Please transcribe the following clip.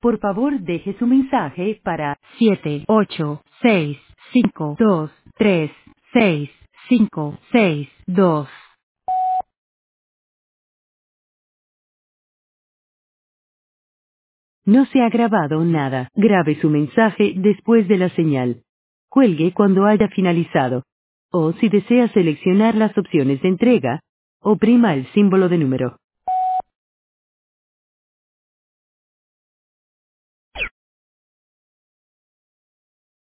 Por favor, deje su mensaje para 78652366562. No se ha grabado nada. Grabe su mensaje después de la señal. Cuelgue cuando haya finalizado. O si desea seleccionar las opciones de entrega, oprima el símbolo de número.